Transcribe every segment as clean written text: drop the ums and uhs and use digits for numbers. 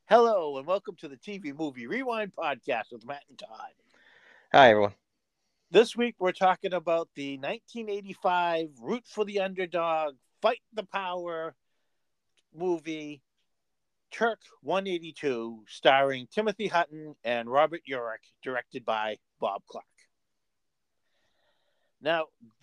Hello, and welcome to the TV Movie Rewind podcast with Matt and Todd. Hi, everyone. This week, we're talking about the 1985 Root for the Underdog, Fight the Power movie, Turk 182, starring Timothy Hutton and Robert Urich, directed by Bob Clark. Now,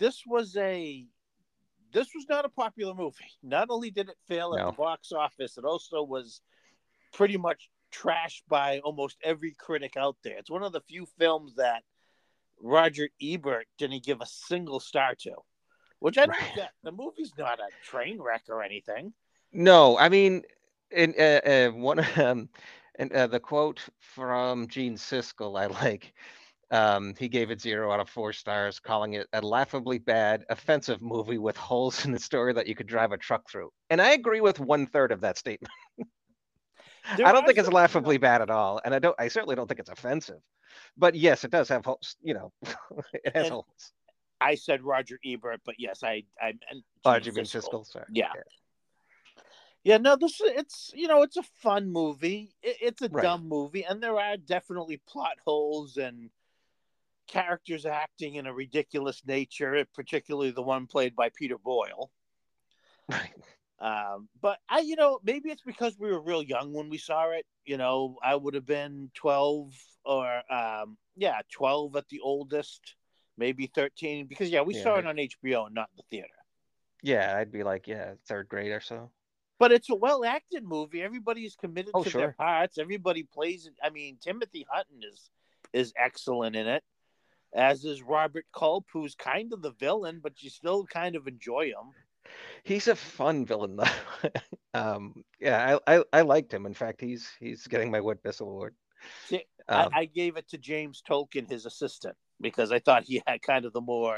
this was not a popular movie. Not only did it fail at the No, box office, it also was pretty much trashed by almost every critic out there. It's one of the few films that Roger Ebert didn't give a single star to, which I don't right. get. The movie's not a train wreck or anything. No, I mean, in one and the quote from Gene Siskel, I like. He gave it 0 out of 4 stars, calling it a laughably bad, offensive movie with holes in the story that you could drive a truck through. And I agree with 1/3 of that statement. I There don't are think it's some, laughably bad at all, and I certainly don't think it's offensive. But yes, it does have holes. It has and holes. I said Roger Ebert, but yes, I meant Oh, Gene do you mean Siskel. Siskel? Sorry. Yeah, Yeah. yeah. No, this it's a fun movie. It's a Right. dumb movie, and there are definitely plot holes and characters acting in a ridiculous nature, particularly the one played by Peter Boyle. Right. But maybe it's because we were real young when we saw it. I would have been 12 or, 12 at the oldest, maybe 13. Because, yeah, we saw Yeah. it on HBO and not in the theater. Yeah, I'd be like, yeah, third grade or so. But it's a well acted movie. Everybody is committed Oh, to their sure. parts. Everybody plays it. I mean, Timothy Hutton is excellent in it, as is Robert Culp, who's kind of the villain, but you still kind of enjoy him. He's a fun villain though. Yeah, I liked him. In fact, he's getting my Wood Bissell Award. See, Um, I gave it to James Tolkien, his assistant, because I thought he had kind of the more,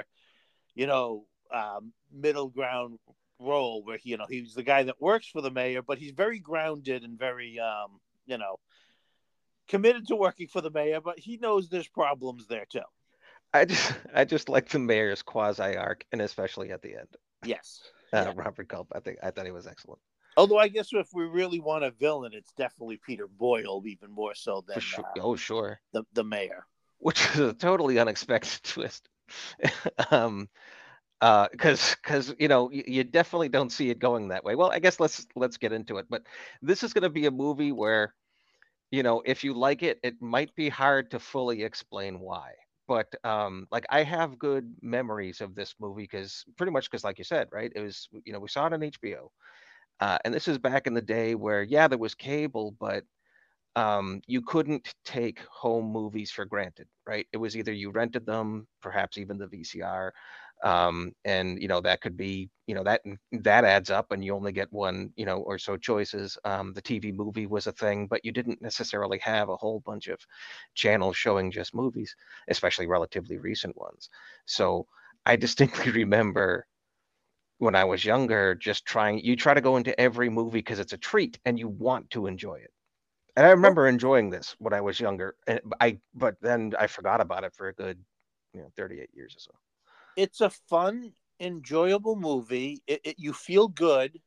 middle ground role where he's the guy that works for the mayor, but he's very grounded and very, committed to working for the mayor, but he knows there's problems there too. I just like the mayor's quasi arc, and especially at the end. Yes. Yeah. Robert Culp, I thought he was excellent Although I guess if we really want a villain, it's definitely Peter Boyle, even more so for than sure. Oh, sure. the mayor. Which is a totally unexpected twist. um, because you definitely don't see it going that way. Well, I guess let's get into it. But this is going to be a movie where if you like it, it might be hard to fully explain why. But like I have good memories of this movie because pretty much because, like you said, right? It was we saw it on HBO, and this is back in the day where yeah, there was cable, but you couldn't take home movies for granted, right? It was either you rented them, perhaps even the VCR, and that could be that adds up, and you only get one, or so choices. The TV movie was a thing, but you didn't necessarily have a whole bunch of channels showing just movies, especially relatively recent ones. So I distinctly remember when I was younger, you try to go into every movie because it's a treat and you want to enjoy it. And I Well, remember enjoying this when I was younger, and but then I forgot about it for a good, 38 years or so. it's a fun, enjoyable movie. You feel good.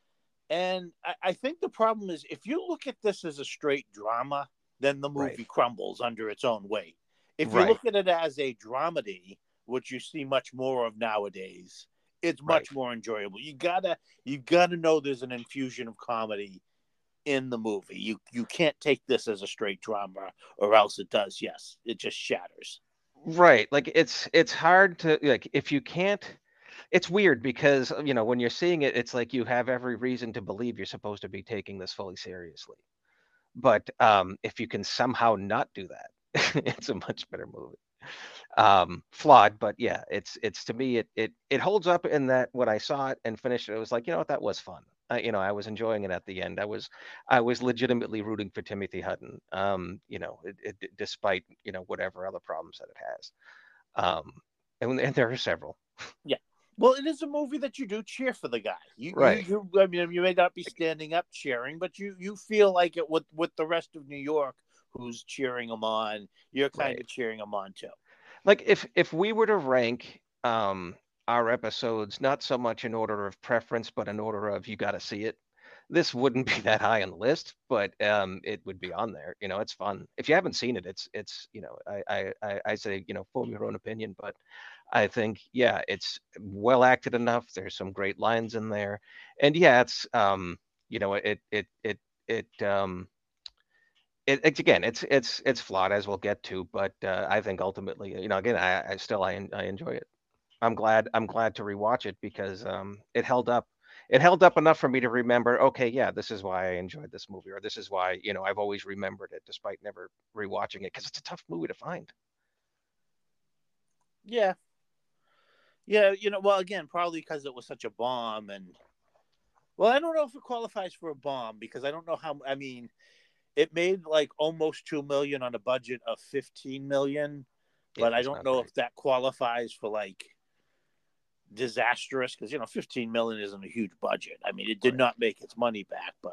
And I think the problem is if you look at this as a straight drama, then the Right. movie crumbles under its own weight. If you Right. look at it as a dramedy, which you see much more of nowadays, it's Right. much more enjoyable. You gotta know there's an infusion of comedy in the movie. You can't take this as a straight drama, or else it does. Yes, it just shatters. Right. Like it's hard to like if you can't. It's weird because when you're seeing it, it's like you have every reason to believe you're supposed to be taking this fully seriously. But if you can somehow not do that, it's a much better movie. Flawed, but yeah, it's to me it holds up in that when I saw it and finished it, it was like, what, that was fun. I was enjoying it at the end. I was legitimately rooting for Timothy Hutton. Despite whatever other problems that it has. Um, and there are several. Yeah. Well, it is a movie that you do cheer for the guy. Right. I mean, you may not be standing up cheering, but you feel like it with the rest of New York who's cheering him on. You're kind Right. of cheering him on too. Like if we were to rank our episodes not so much in order of preference, but in order of you got to see it. this wouldn't be that high on the list, but it would be on there. It's fun. If you haven't seen it, it's I say, form your own opinion, but I think, yeah, it's well acted enough. There's some great lines in there, and yeah, you know, it it it it it's again, it's flawed, as we'll get to, but I think ultimately, again, I enjoy it. I'm glad to rewatch it because it held up. It held up enough for me to remember. Okay, yeah, this is why I enjoyed this movie, or this is why I've always remembered it, despite never rewatching it, because it's a tough movie to find. Yeah, yeah. Well, again, probably because it was such a bomb, and well, I don't know if it qualifies for a bomb because I don't know how. I mean, it made like almost 2 million on a budget of 15 million, Yeah, but I it's don't not know great. if that qualifies for like disastrous because 15 million isn't a huge budget. I mean, it did Right. not make its money back, but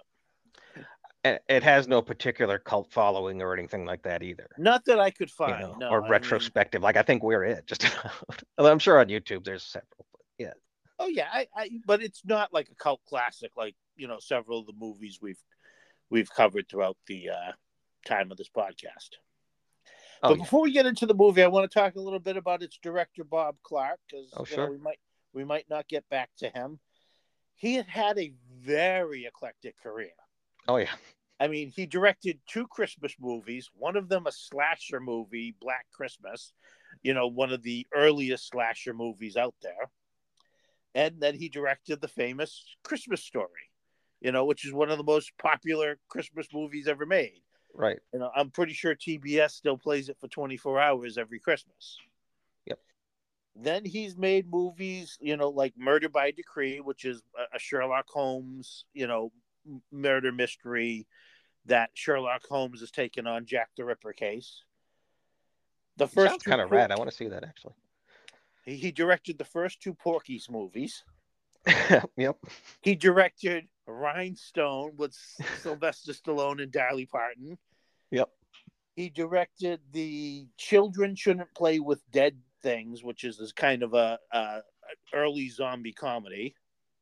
It has no particular cult following or anything like that either. not that I could find. No, Or I mean, retrospective. Like, I think we're it, just about. Although I'm sure on YouTube there's several, but yeah. oh yeah, but it's not like a cult classic like several of the movies we've covered throughout the time of this podcast. Oh But yeah. before we get into the movie, I want to talk a little bit about its director, Bob Clark, because Oh sure. we might not get back to him. He had a very eclectic career. Oh yeah. I mean, he directed two Christmas movies, one of them a slasher movie, Black Christmas, one of the earliest slasher movies out there. And then he directed the famous Christmas Story, which is one of the most popular Christmas movies ever made. Right. I'm pretty sure TBS still plays it for 24 hours every Christmas. Yep. Then he's made movies, like Murder by Decree, which is a Sherlock Holmes, murder mystery that Sherlock Holmes has taken on Jack the Ripper case. The first Sounds two kind of rad. I want to see that actually. he directed the first two Porky's movies. Yep. He directed Rhinestone with Sylvester Stallone and Dolly Parton. Yep. He directed the Children Shouldn't Play with Dead Things, which is this kind of a early zombie comedy.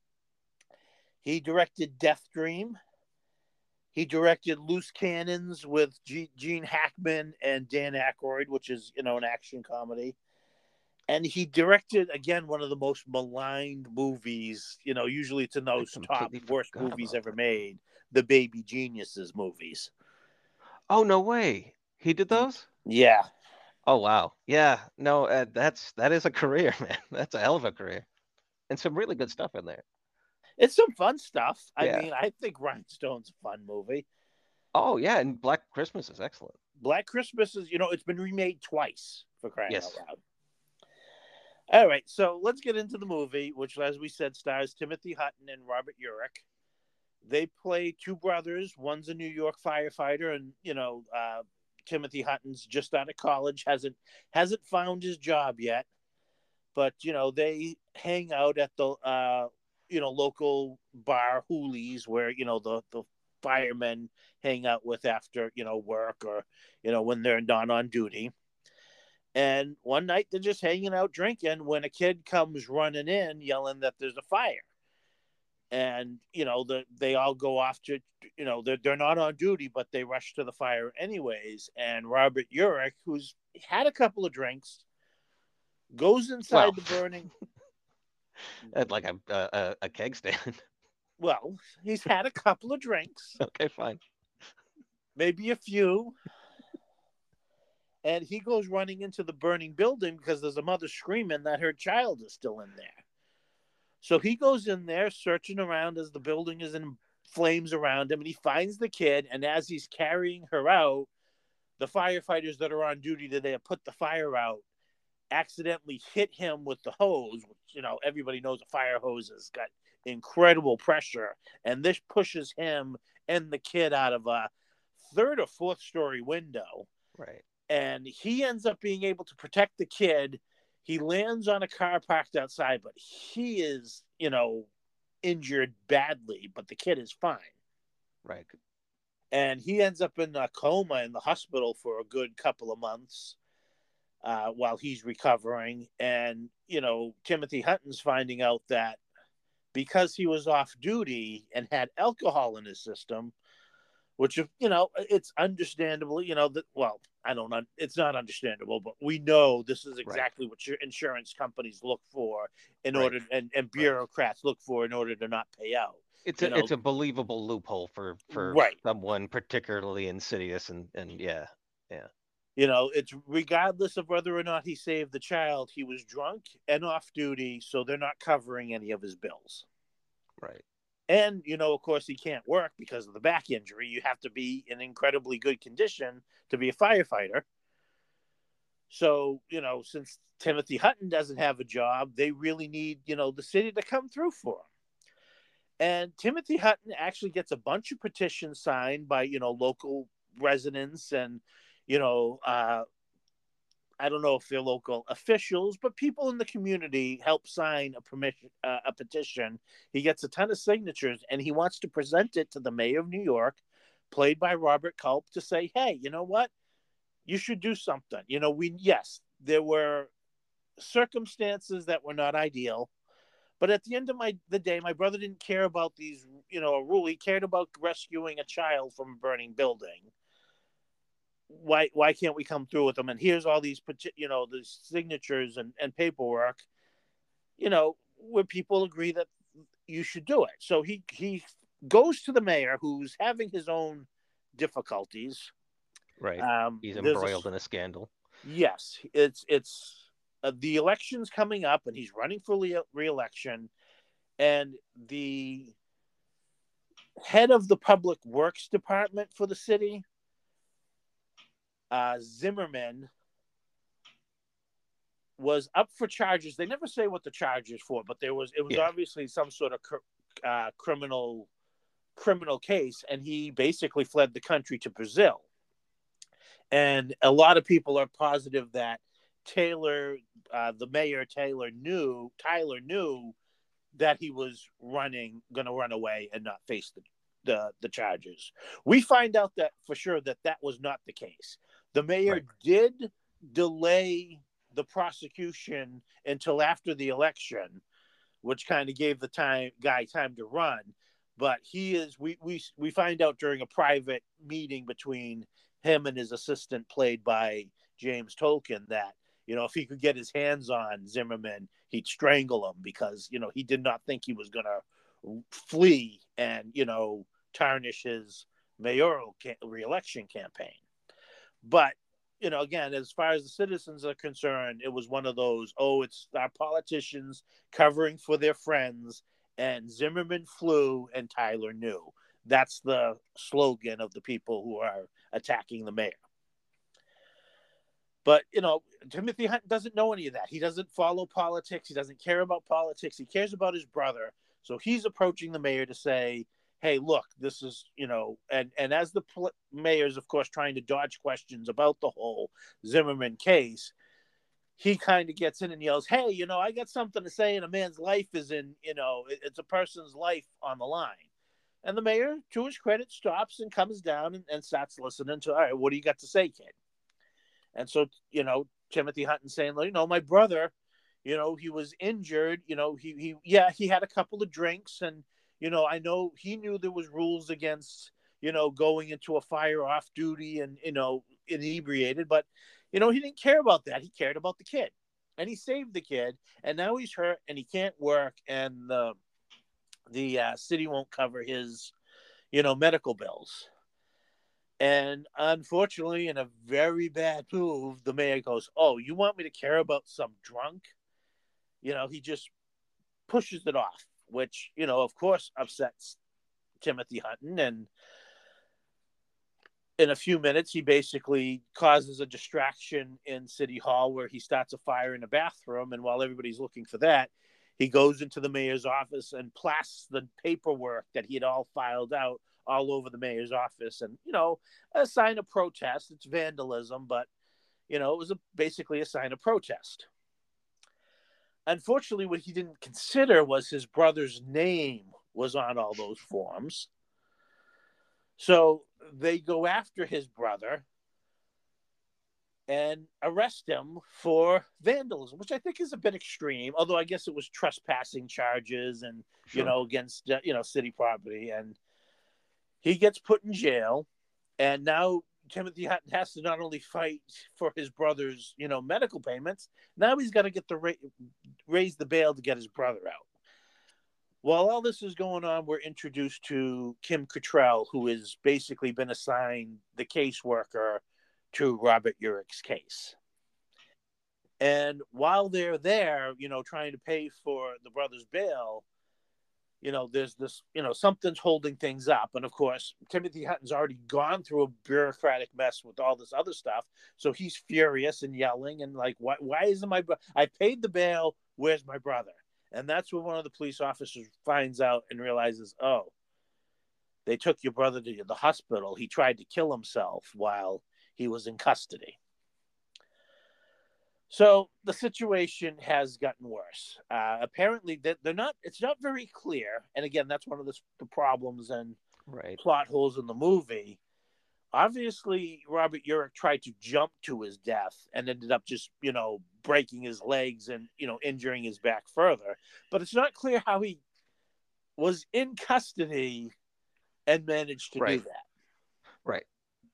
He directed Death Dream. He directed Loose Cannons with Gene Hackman and Dan Aykroyd, which is an action comedy. And he directed again one of the most maligned movies. Usually it's in I those top completely worst forgot movies about ever that. made, the Baby Geniuses movies. Oh no way. He did those? Yeah, Oh wow. Yeah. No, that is a career, man. That's a hell of a career. And some really good stuff in there. it's some fun stuff. I Yeah. mean, I think Rhinestone's a fun movie. Oh yeah, and Black Christmas is excellent. Black Christmas is, it's been remade twice for crying out Yes. loud. All right, so let's get into the movie, which, as we said, stars Timothy Hutton and Robert Urich. They play two brothers. One's a New York firefighter, and Timothy Hutton's just out of college, hasn't found his job yet. But they hang out at the local bar Hoolies, where the firemen hang out with after work, or when they're not on duty. And one night they're just hanging out drinking when a kid comes running in yelling that there's a fire. And they all go off to they're not on duty, but they rush to the fire anyways. And Robert Urich, who's had a couple of drinks, goes Well, inside the burning. at like a keg stand. Well, he's had a couple of drinks, Okay, fine. maybe a few, and he goes running into the burning building because there's a mother screaming that her child is still in there. So he goes in there searching around as the building is in flames around him, and he finds the kid. And as he's carrying her out, the firefighters that are on duty today have put the fire out, accidentally hit him with the hose, which everybody knows a fire hose has got incredible pressure, and this pushes him and the kid out of a third or fourth story window. Right. And he ends up being able to protect the kid. He lands on a car parked outside, but he is, injured badly, but the kid is fine. Right. And he ends up in a coma in the hospital for a good couple of months while he's recovering. And, Timothy Hutton's finding out that because he was off duty and had alcohol in his system, which, it's understandable, that, well, I don't know, it's not understandable, but we know this is Right. exactly what your insurance companies look for in Right. order, and Right. bureaucrats look for in order to not pay out. It's You a know, it's a believable loophole for right. someone particularly insidious and yeah. Yeah. It's regardless of whether or not he saved the child, he was drunk and off duty, so they're not covering any of his bills. Right. And, of course, he can't work because of the back injury. You have to be in incredibly good condition to be a firefighter. So, since Timothy Hutton doesn't have a job, they really need, the city to come through for him. And Timothy Hutton actually gets a bunch of petitions signed by, local residents and, you know, uh, I don't know if they're local officials, but people in the community help sign a petition. He gets a ton of signatures, and he wants to present it to the mayor of New York, played by Robert Culp, to say, "Hey, you know what? You should do something." Yes, there were circumstances that were not ideal, but at the end of the day, my brother didn't care about these, a rule. He cared about rescuing a child from a burning building. Why can't we come through with them? And here's all these the signatures and paperwork, where people agree that you should do it. So he goes to the mayor, who's having his own difficulties. Right. He's There's a embroiled in a scandal. Yes, it's the election's coming up, and he's running for re-election, and the head of the public works department for the city, Zimmerman, was up for charges. They never say what the charge is for, but it was Yeah. obviously some sort of criminal case, and he basically fled the country to Brazil. And a lot of people are positive that Taylor, the mayor Tyler knew that he was going to run away and not face the charges. We find out that for sure that was not the case. The mayor Right. did delay the prosecution until after the election, which kind of gave the guy time to run. But we find out during a private meeting between him and his assistant, played by James Tolkien, that if he could get his hands on Zimmerman, he'd strangle him, because he did not think he was going to flee and tarnish his mayoral re-election campaign. But again, as far as the citizens are concerned, it was one of those, it's our politicians covering for their friends, and Zimmerman flew and Tyler knew. That's the slogan of the people who are attacking the mayor. But, Timothy Hunt doesn't know any of that. He doesn't follow politics. He doesn't care about politics. He cares about his brother. So he's approaching the mayor to say, hey, look, this is, and as the mayor's, of course, trying to dodge questions about the whole Zimmerman case, he kind of gets in and yells, hey, I got something to say, and a man's life is it's a person's life on the line. And the mayor, to his credit, stops and comes down and starts listening to, all right, what do you got to say, kid? And so, Timothy Hutton saying, my brother, he was injured, he had a couple of drinks, and, I know he knew there was rules against, going into a fire off duty and, inebriated, but, he didn't care about that. He cared about the kid, and he saved the kid, and now he's hurt and he can't work, and the city won't cover his, medical bills. And unfortunately, in a very bad move, the mayor goes, oh, you want me to care about some drunk? He just pushes it off, which, of course, upsets Timothy Hutton. And in a few minutes, he basically causes a distraction in City Hall, where he starts a fire in a bathroom. And while everybody's looking for that, he goes into the mayor's office and plasts the paperwork that he had all filed out all over the mayor's office. And, a sign of protest. It's vandalism, but, it was basically a sign of protest. Unfortunately, what he didn't consider was his brother's name was on all those forms. So they go after his brother, and arrest him for vandalism, which I think is a bit extreme. Although I guess it was trespassing charges and Sure. against city property, and he gets put in jail. And now Timothy Hutton has to not only fight for his brother's medical payments, now he's got to get the raise the bail to get his brother out. While all this is going on, we're introduced to Kim Cattrall, who has basically been assigned the caseworker to Robert Urich's case. And while they're there, trying to pay for the brother's bail, there's this, something's holding things up. And of course, Timothy Hutton's already gone through a bureaucratic mess with all this other stuff. So he's furious and yelling and like, why isn't I paid the bail. Where's my brother? And that's when one of the police officers finds out and realizes, oh, they took your brother to the hospital. He tried to kill himself while he was in custody. So the situation has gotten worse. Apparently, they're not. It's not very clear. And again, that's one of the problems and plot holes in the movie. Obviously, Robert Urich tried to jump to his death and ended up just, breaking his legs and, injuring his back further. But it's not clear how he was in custody and managed to do that. Right.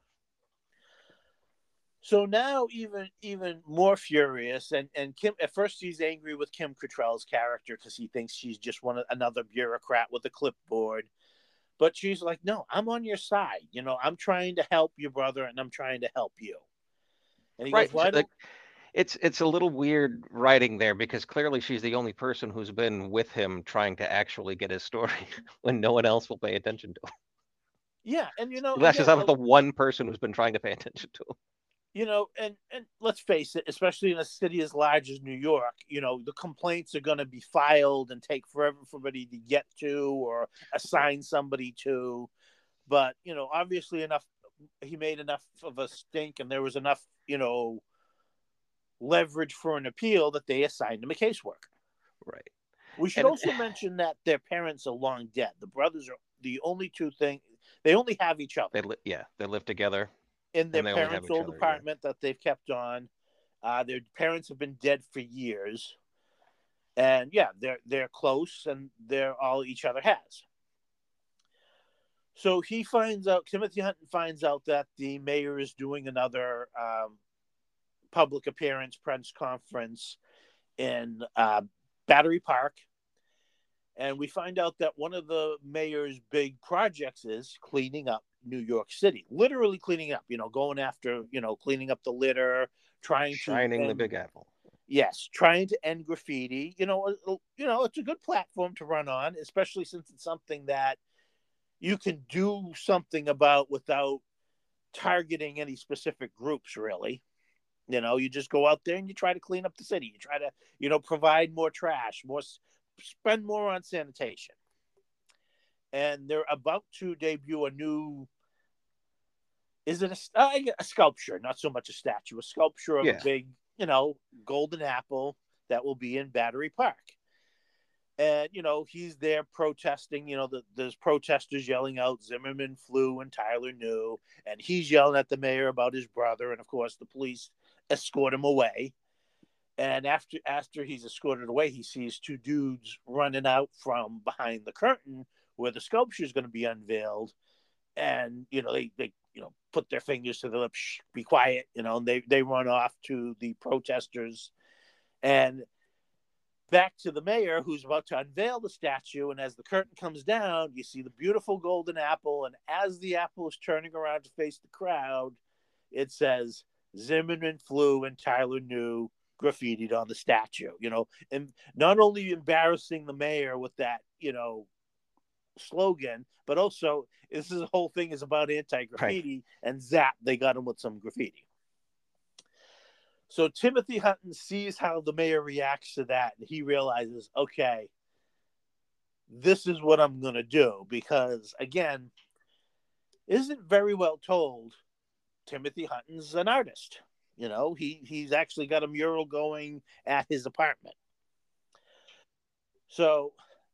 So now even more furious, and Kim, at first he's angry with Kim Cattrall's character because he thinks she's just another bureaucrat with a clipboard. But she's like, no, I'm on your side. I'm trying to help your brother, and I'm trying to help you. And he goes, why don't... It's a little weird writing there because clearly she's the only person who's been with him trying to actually get his story when no one else will pay attention to him. Yeah, and she's not the one person who's been trying to pay attention to him. And let's face it, especially in a city as large as New York, the complaints are going to be filed and take forever for somebody to get to or assign somebody to. But, obviously he made enough of a stink and there was enough, leverage for an appeal that they assigned him a caseworker. Right. We should also mention that their parents are long dead. The brothers are the only two things. They only have each other. They live together. In their parents' old apartment that they've kept on. Their parents have been dead for years. And yeah, they're close and they're all each other has. So Timothy Hutton finds out that the mayor is doing another public appearance, press conference in Battery Park. And we find out that one of the mayor's big projects is cleaning up New York City, literally cleaning up, going after, cleaning up the litter, shining the Big Apple. Yes, trying to end graffiti. It's a good platform to run on, especially since it's something that you can do something about without targeting any specific groups, really. You just go out there and you try to clean up the city. You try to, provide more trash, spend more on sanitation. And they're about to debut a new, is it a sculpture, not so much a statue, a sculpture of a big, golden apple that will be in Battery Park. And, he's there protesting, there's protesters yelling out Zimmerman flew and Tyler knew. And he's yelling at the mayor about his brother. And of course, the police escort him away. And after he's escorted away, he sees two dudes running out from behind the curtain where the sculpture is going to be unveiled. And, they put their fingers to their lips, shh, be quiet, and they run off to the protesters and back to the mayor who's about to unveil the statue. And as the curtain comes down, you see the beautiful golden apple. And as the apple is turning around to face the crowd, it says Zimmerman flew and Tyler knew, graffitied on the statue, and not only embarrassing the mayor with that, slogan, but also this whole thing is about anti-graffiti, and zap, they got him with some graffiti. So Timothy Hutton sees how the mayor reacts to that, and he realizes, okay, this is what I'm going to do, because again, isn't very well told Timothy Hutton's an artist. He's actually got a mural going at his apartment. So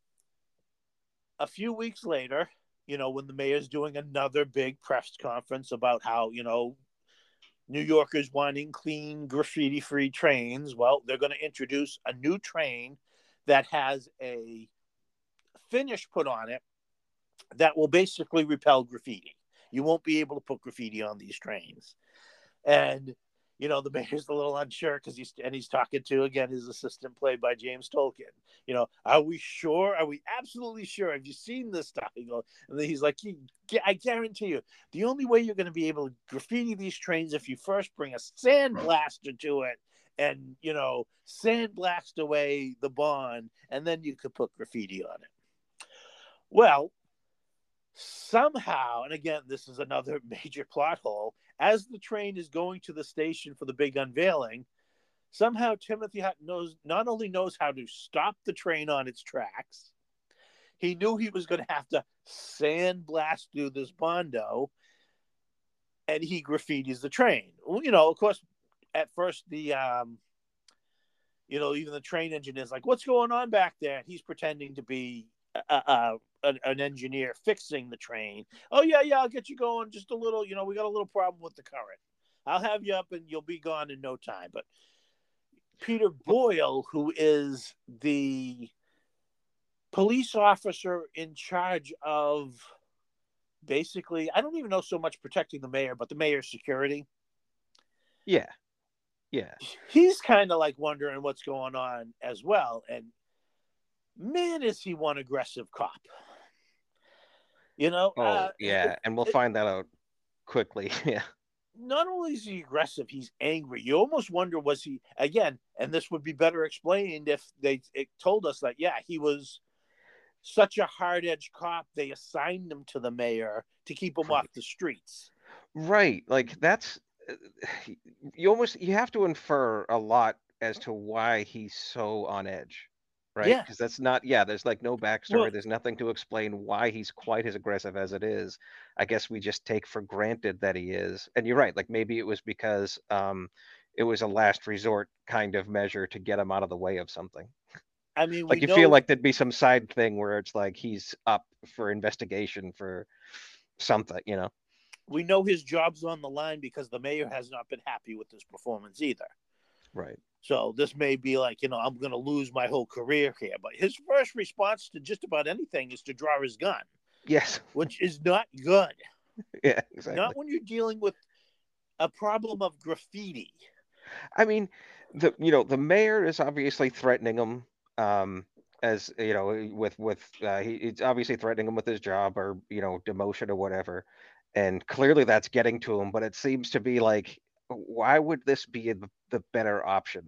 a few weeks later, when the mayor's doing another big press conference about how, New Yorkers wanting clean, graffiti-free trains. Well, they're going to introduce a new train that has a finish put on it that will basically repel graffiti. You won't be able to put graffiti on these trains. And the mayor's a little unsure because he's talking to, again, his assistant played by James Tolkien. Are we sure? Are we absolutely sure? Have you seen this stuff? And then he's like, I guarantee you, the only way you're going to be able to graffiti these trains if you first bring a sandblaster to it and sandblast away the bond, and then you could put graffiti on it. Well, somehow, and again, this is another major plot hole, as the train is going to the station for the big unveiling, somehow Timothy Hutton not only knows how to stop the train on its tracks, he knew he was going to have to sandblast through this bondo, and he graffitis the train. Of course, at first even the train engineer is like, "What's going on back there?" And he's pretending to be an engineer fixing the train. "Oh yeah, I'll get you going. Just a little, we got a little problem with the current. I'll have you up and you'll be gone in no time." But Peter Boyle, who is the police officer in charge of basically, I don't even know so much protecting the mayor, but the mayor's security. Yeah. He's kind of like wondering what's going on as well. And man, is he one aggressive cop. Yeah, and we'll find that out quickly. Yeah. Not only is he aggressive, he's angry. You almost wonder, was he, again, and this would be better explained if it told us that, yeah, he was such a hard-edged cop, they assigned him to the mayor to keep him off the streets. Right. Like that's, you have to infer a lot as to why he's so on edge. Right? Yeah. Because that's not, there's like no backstory. There's nothing to explain why he's quite as aggressive as it is. I guess we just take for granted that he is. And you're right. Like maybe it was because it was a last resort kind of measure to get him out of the way of something. I mean, like feel like there'd be some side thing where it's like he's up for investigation for something, We know his job's on the line because the mayor has not been happy with his performance either. Right. So this may be like, I'm going to lose my whole career here. But his first response to just about anything is to draw his gun. Yes. Which is not good. Yeah, exactly. Not when you're dealing with a problem of graffiti. I mean, the mayor is obviously threatening him, as he's obviously threatening him with his job or demotion or whatever, and clearly that's getting to him. But it seems to be like, why would this be the better option?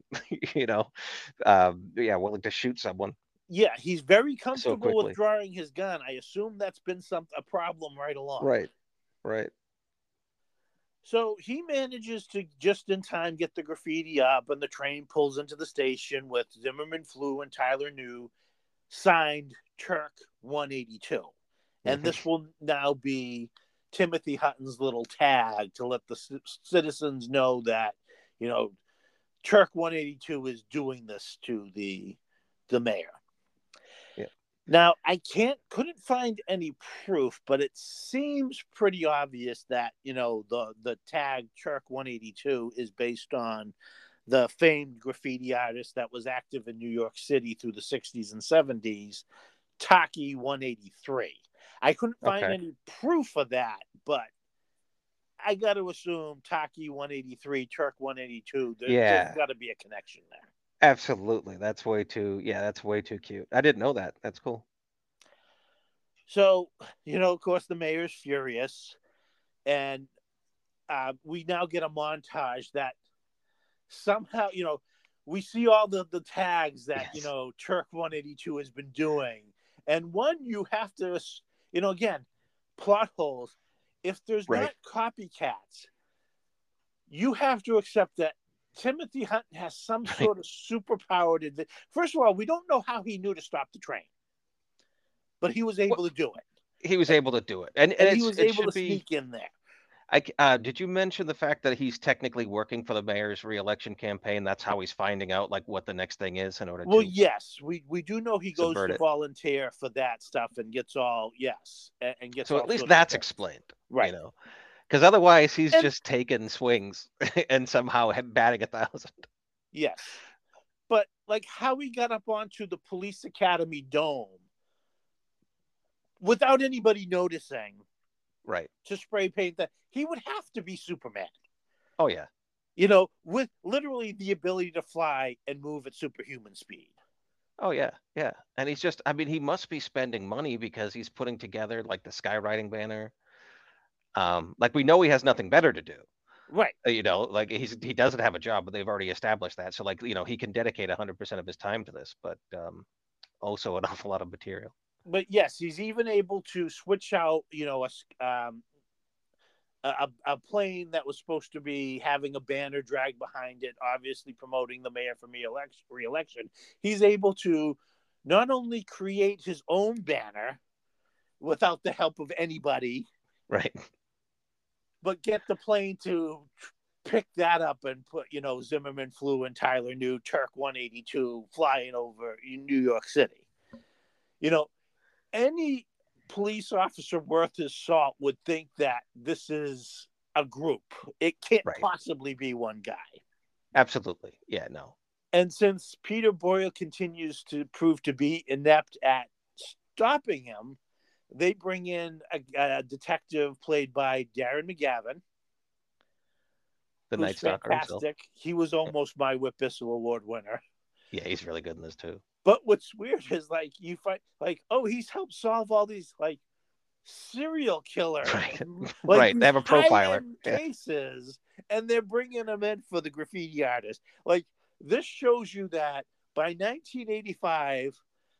Willing to shoot someone. Yeah, he's very comfortable with drawing his gun. I assume that's been a problem right along. Right. So he manages to just in time get the graffiti up, and the train pulls into the station with Zimmerman Flew and Tyler New, signed Turk 182. And this will now be Timothy Hutton's little tag to let the citizens know that, Turk 182 is doing this to the mayor. Yeah. Now, I couldn't find any proof, but it seems pretty obvious that, the tag Turk 182 is based on the famed graffiti artist that was active in New York City through the 60s and 70s, Taki 183. I couldn't find any proof of that, but I got to assume Taki 183, Turk 182, there's got to be a connection there. Absolutely. That's way too cute. I didn't know that. That's cool. So, of course, the mayor's furious, and we now get a montage that somehow, we see all the tags that, Turk 182 has been doing. And one, you have to, again, plot holes. If there's not copycats, you have to accept that Timothy Hutton has some sort of superpower. First of all, we don't know how he knew to stop the train, but he was able to do it. He was able to do it. And he was able to sneak in there. Did you mention the fact that he's technically working for the mayor's re-election campaign? That's how he's finding out like what the next thing is in order to. Well, yes, we do know he goes to volunteer for that stuff and gets all and gets. So at least that's explained, right? Because otherwise, he's And just taking swings and somehow batting 1,000. yes, but like how he got up onto the police academy dome without anybody noticing Right. to spray paint that, he would have to be Superman. Oh yeah. With literally the ability to fly and move at superhuman speed. Oh yeah. Yeah. And he's just, I mean, he must be spending money because he's putting together like the skywriting banner. Like we know he has nothing better to do. Right. Like he doesn't have a job, but they've already established that. So like, he can dedicate 100% of his time to this, but also an awful lot of material. But yes, he's even able to switch out, a plane that was supposed to be having a banner dragged behind it, obviously promoting the mayor for re-election. He's able to not only create his own banner without the help of anybody, Right. but get the plane to pick that up and put, Zimmerman flew and Tyler knew Turk 182 flying over New York City. Any police officer worth his salt would think that this is a group. It can't Right. possibly be one guy. Absolutely. Yeah, no. And since Peter Boyle continues to prove to be inept at stopping him, they bring in a detective played by Darren McGavin, The who's Night Stalker himself. fantastic. He was almost my Whip Bissell Award winner. Yeah, he's really good in this too. But what's weird is like you find like, oh, he's helped solve all these like serial killer, Right. like Right. They have a profiler. Yeah. cases, and they're bringing him in for the graffiti artist. Like this shows you that by 1985,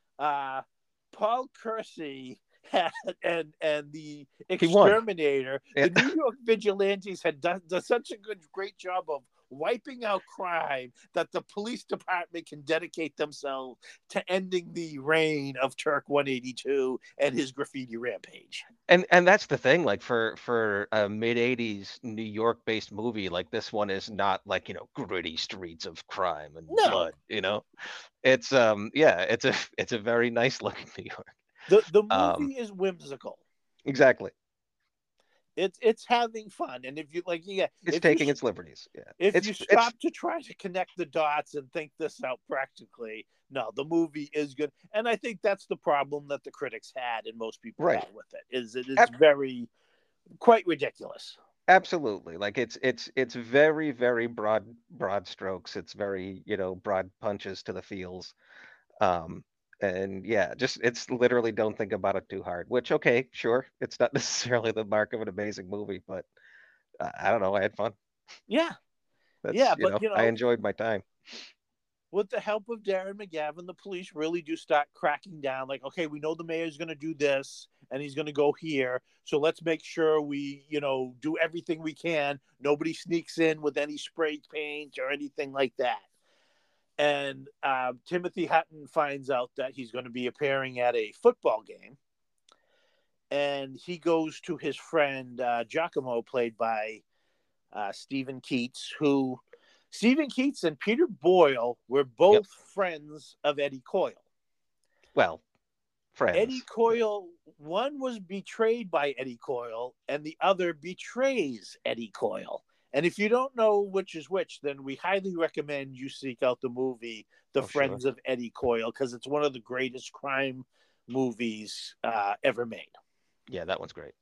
Paul Kersey had, and the He won. Exterminator, Yeah. the New York Vigilantes had done such a great job of wiping out crime that the police department can dedicate themselves to ending the reign of Turk 182 and his graffiti rampage. And that's the thing, like for a mid-80s New York-based movie, like this one is not like, gritty streets of crime and No, blood, It's it's a very nice looking New York. the Um, movie is whimsical. exactly. It's having fun, and if you like, yeah, It's taking its liberties. Yeah. if It's you it's stop to try to connect the dots and think this out practically, no, the movie is good, and I think that's the problem that the critics had and most people right. had with it. Is it is Ab- very quite ridiculous. Absolutely. Like it's very, very broad strokes. It's very, broad punches to the feels. Um, and yeah, just it's literally don't think about it too hard, which okay, sure, it's not necessarily the mark of an amazing movie, but I don't know, I had fun. Yeah, That's, yeah, but I enjoyed my time. with the help of Darren McGavin, the police really do start cracking down. Like, okay, we know the mayor's going to do this and he's going to go here. So let's make sure we, do everything we can. Nobody sneaks in with any spray paint or anything like that. And Timothy Hutton finds out that he's going to be appearing at a football game. And he goes to his friend Giacomo, played by Stephen Keats, who Stephen Keats and Peter Boyle were Yep. both friends of Eddie Coyle. Well, friends. Eddie Coyle, one was betrayed by Eddie Coyle, and the other betrays Eddie Coyle. And if you don't know which is which, then we highly recommend you seek out the movie The Friends Sure. of Eddie Coyle, because it's one of the greatest crime movies ever made. Yeah, that one's great.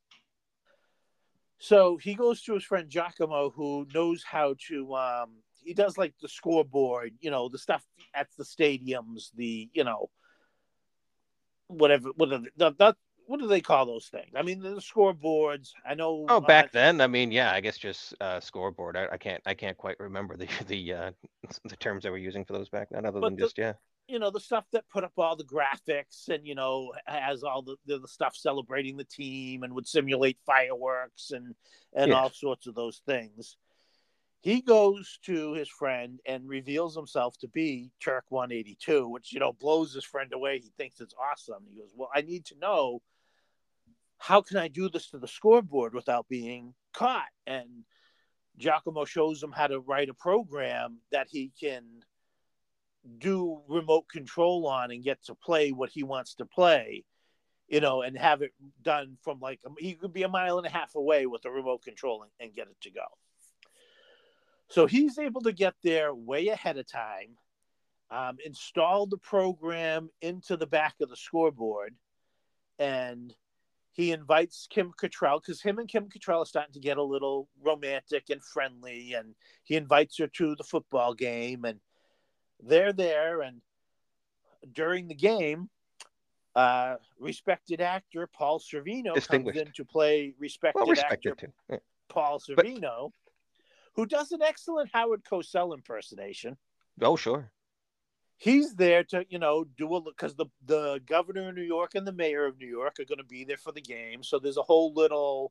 So he goes to his friend Giacomo, who knows how to. He does like the scoreboard, the stuff at the stadiums, the whatever. What do they call those things? I mean, the scoreboards. I know. Oh, back then, I mean, yeah, I guess just scoreboard. I can't quite remember the terms they were using for those back then, other than But just yeah. The stuff that put up all the graphics and has all the stuff celebrating the team and would simulate fireworks and Yes. all sorts of those things. He goes to his friend and reveals himself to be Turk 182, which blows his friend away. He thinks it's awesome. He goes, well, I need to know, how can I do this to the scoreboard without being caught? And Giacomo shows him how to write a program that he can do remote control on and get to play what he wants to play. and have it done from like he could be a mile and a half away with a remote control and get it to go. So he's able to get there way ahead of time, install the program into the back of the scoreboard, and he invites Kim Cattrall because him and Kim Cattrall are starting to get a little romantic and friendly, and he invites her to the football game, and they're there. And during the game, respected actor Paul Sorvino comes in to play respected actor too. Yeah. Paul Sorvino, who does an excellent Howard Cosell impersonation. Oh, sure. He's there to, do because the governor of New York and the mayor of New York are going to be there for the game. So there's a whole little,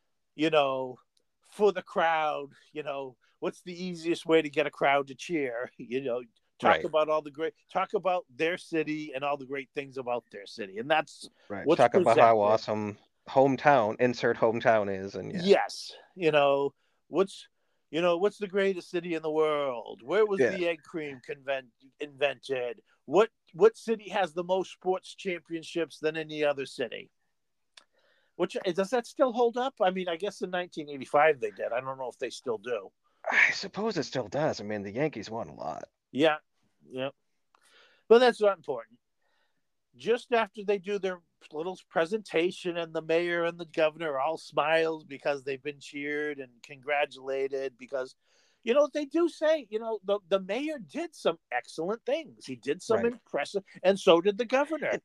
for the crowd, what's the easiest way to get a crowd to cheer? Talk about their city and all the great things about their city. And that's right. What's talk about how awesome insert hometown is. And yes, what's the greatest city in the world? Where was the egg cream invented? What city has the most sports championships than any other city? Does that still hold up? I mean, I guess in 1985 they did. I don't know if they still do. I suppose it still does. I mean, the Yankees won a lot. Yeah. But that's not important. Just after they do their little presentation and the mayor and the governor all smiles because they've been cheered and congratulated because, they do say, the mayor did some excellent things. He did some impressive, and so did the governor.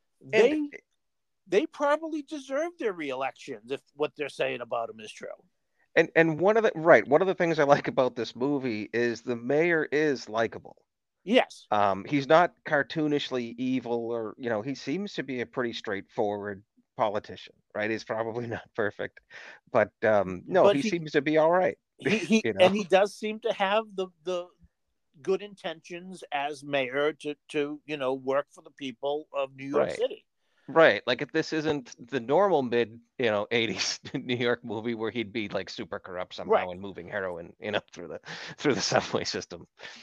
They probably deserve their reelections if what they're saying about him is true. And one of the things I like about this movie is the mayor is likable. Yes. He's not cartoonishly evil or, he seems to be a pretty straightforward politician, right? He's probably not perfect, but he seems to be all right. And he does seem to have the good intentions as mayor to work for the people of New York City. Right. Like if this isn't the normal mid, 80s New York movie where he'd be like super corrupt somehow and moving heroin, through the subway system,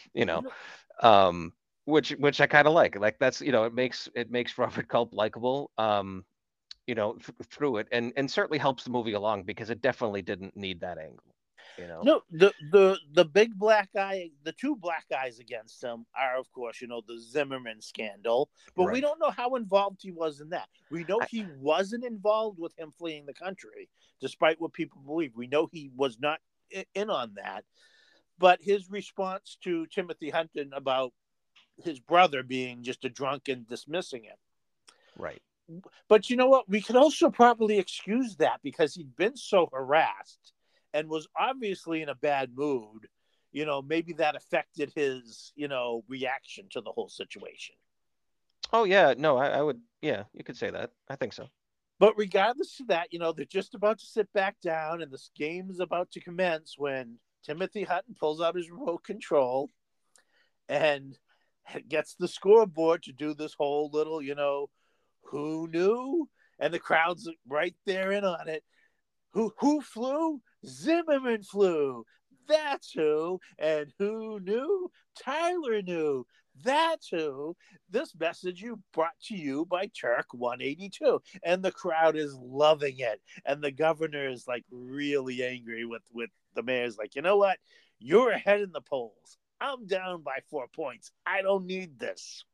which I kind of like. Like that's, it makes Robert Culp likable, through it, and certainly helps the movie along because it definitely didn't need that angle. No, the big black guy, the two black guys against him are, of course, the Zimmerman scandal, but we don't know how involved he was in that. We know he wasn't involved with him fleeing the country, despite what people believe. We know he was not in on that, but his response to Timothy Hutton about his brother being just a drunk and dismissing it. Right. But you know what? We can also probably excuse that because he'd been so harassed and was obviously in a bad mood. Maybe that affected his, reaction to the whole situation. Oh, yeah. No, I would. Yeah, you could say that. I think so. But regardless of that, they're just about to sit back down and this game is about to commence when Timothy Hutton pulls out his remote control and gets the scoreboard to do this whole little, who knew? And the crowd's right there in on it. Who flew? Zimmerman flew. That's who. And who knew? Tyler knew. That's who. This message brought to you by Turk 182. And the crowd is loving it. And the governor is like really angry with the mayor's like, you know what? You're ahead in the polls. I'm down by 4 points. I don't need this.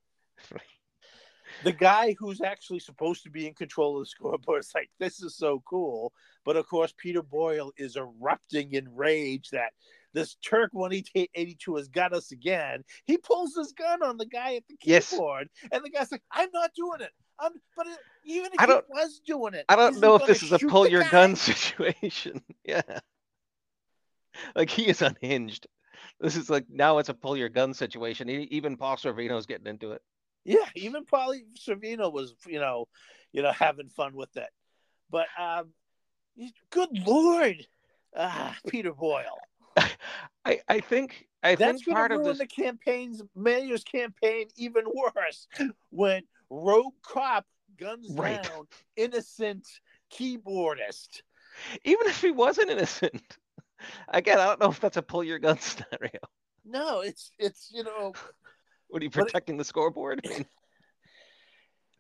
The guy who's actually supposed to be in control of the scoreboard is like, this is so cool. But of course, Peter Boyle is erupting in rage that this Turk 182 has got us again. He pulls his gun on the guy at the keyboard, and the guy's like, I'm not doing it. Even if he was doing it, I don't know if this is a pull your gun situation. Yeah. Like he is unhinged. This is like, now it's a pull your gun situation. Even Paul Sorvino's getting into it. Yeah, even Paulie Sorvino was, having fun with it. But good Lord, Peter Boyle. I think that's part of this the mayor's campaign even worse when rogue cop guns down innocent keyboardist. Even if he wasn't innocent, again, I don't know if that's a pull your gun scenario. No, it's What are you protecting the scoreboard?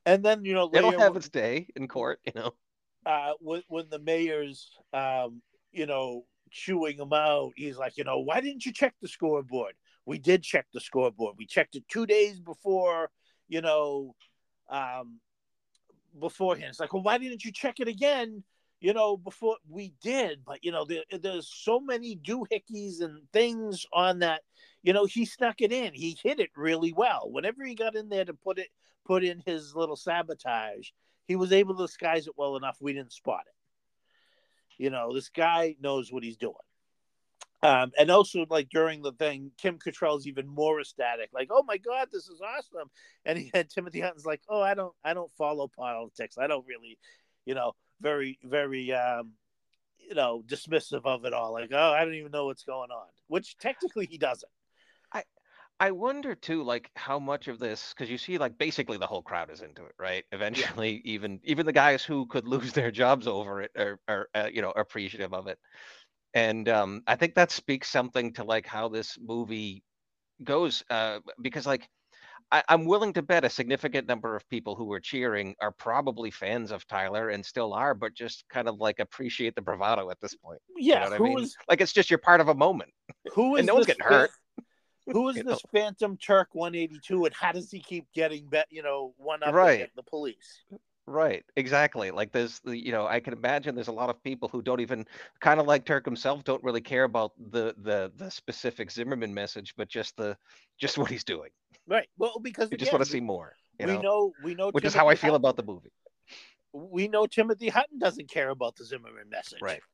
And then It'll later, have its day in court, when the mayor's chewing him out, he's like, why didn't you check the scoreboard? We did check the scoreboard. We checked it 2 days before, you know, um, beforehand. It's like, well, why didn't you check it again? Before we did, but there's so many doohickeys and things on that. He snuck it in. He hit it really well. Whenever he got in there to put in his little sabotage, he was able to disguise it well enough. We didn't spot it. This guy knows what he's doing. And also, like during the thing, Kim Cattrall's even more ecstatic, like, "Oh my God, this is awesome!" And he had Timothy Hutton's like, "Oh, I don't follow politics. I don't really, very, very, dismissive of it all. Like, oh, I don't even know what's going on." Which technically he doesn't. I I wonder too, like how much of this, because you see, like basically the whole crowd is into it, right? Yeah, Eventually, even the guys who could lose their jobs over it are appreciative of it. And I think that speaks something to like how this movie goes, because like I'm willing to bet a significant number of people who were cheering are probably fans of Tyler and still are, but just kind of like appreciate the bravado at this point. You know yeah. what I mean? Like it's just you're part of a moment, Who and is no one's this getting hurt. who is You know? this Phantom Turk 182, and how does he keep getting one upping Right. the police? Right, exactly. Like I can imagine there's a lot of people who don't even, kind of like Turk himself, don't really care about the specific Zimmerman message, but just what he's doing. Right. Well, because You just want again, to see more, we know which is how I Timothy feel Hutton. about the movie. We know Timothy Hutton doesn't care about the Zimmerman message. Right.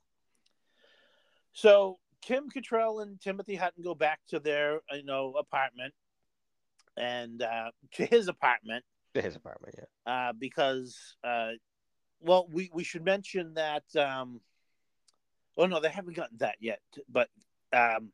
So Kim Cattrall and Timothy Hutton go back to their apartment, and to his apartment, To his apartment, yeah. because well, we should mention that. Oh no, they haven't gotten that yet. But um,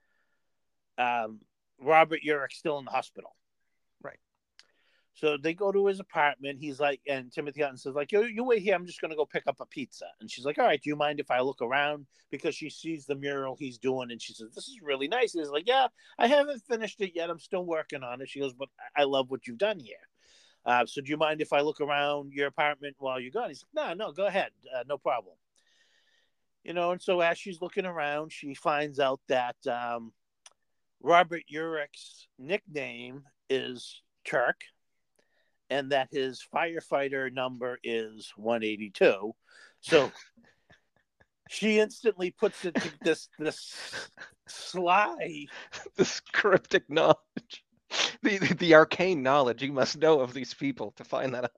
Robert Urick's still in the hospital. Right. So they go to his apartment. He's like, and Timothy Hutton says, like, you wait here. I'm just going to go pick up a pizza. And she's like, all right, do you mind if I look around? Because she sees the mural he's doing. And she says, this is really nice. And he's like, yeah, I haven't finished it yet. I'm still working on it. She goes, but I love what you've done here. So do you mind if I look around your apartment while you're gone? He's like, no, go ahead. No problem. And so as she's looking around, she finds out that Robert Urick's nickname is Turk, and that his firefighter number is 182. So she instantly puts it to this sly, This cryptic knowledge, the arcane knowledge you must know of these people to find that out.